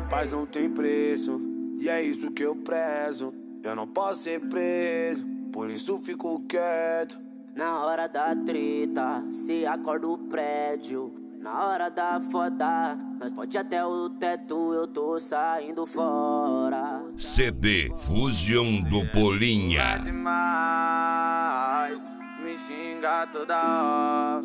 paz não tem preço, e é isso que eu prezo. Eu não posso ser preso, por isso fico quieto. Na hora da treta, se acorda o prédio. Na hora da foda, nós pode até o teto, eu tô saindo fora. CD Fusion do Polinha. É demais, me xinga toda hora.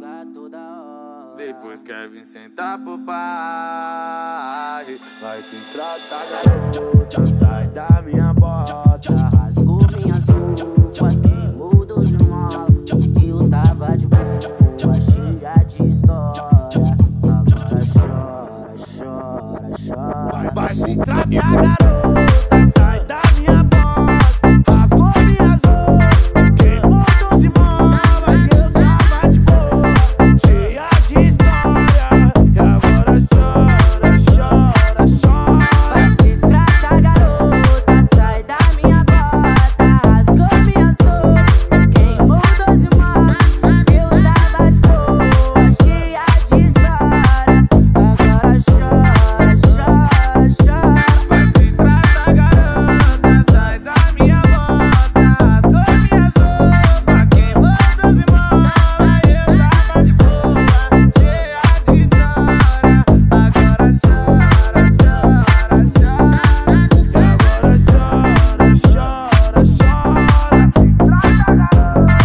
Depois quer vir sentar pro pai. Vai se tratar, garota, sai da minha bota. Rasgo minhas roupas, queimo dos mola. Eu tava de boa, cheia de história. Agora chora, chora, chora. Vai se tratar, garota, sai da minha bota. Rasgou minhas roupas, queimou dos imóveis. Eu tava de boa, cheia de história. E agora chora, chora, chora. Vai se tratar, garota, sai da minha bota. Rasgou minhas roupas, queimou dos imóveis. Eu tava de boa, cheia de histórias. Agora chora, chora, chora. Vai se tratar, garota, sai da minha bota. Rasgou minhas roupas, queimou dos imóveis. Eu tava de boa, cheia de história. Agora chora, chora, chora. E agora chora, chora, chora.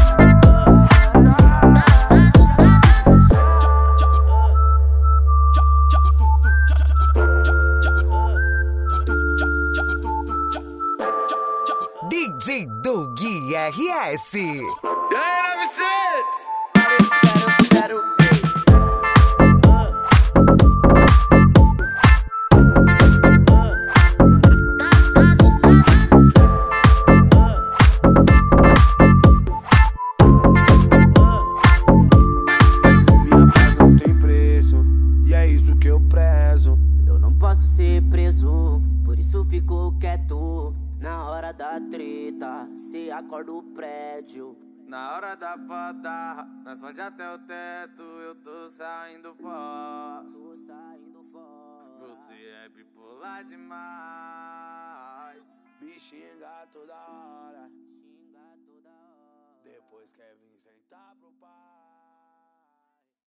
DJ Doug RS. E aí, 900? Minha paz não tem preço, e é isso que eu prezo. Eu não posso ser preso, por isso fico quieto. Na hora da treta, se acorda o prédio. Na hora da foda, nós pode até o teto, eu tô saindo fora. Tô saindo fora. Você é bipolar demais, me xinga toda hora. Xinga toda hora. Depois quer vir sentar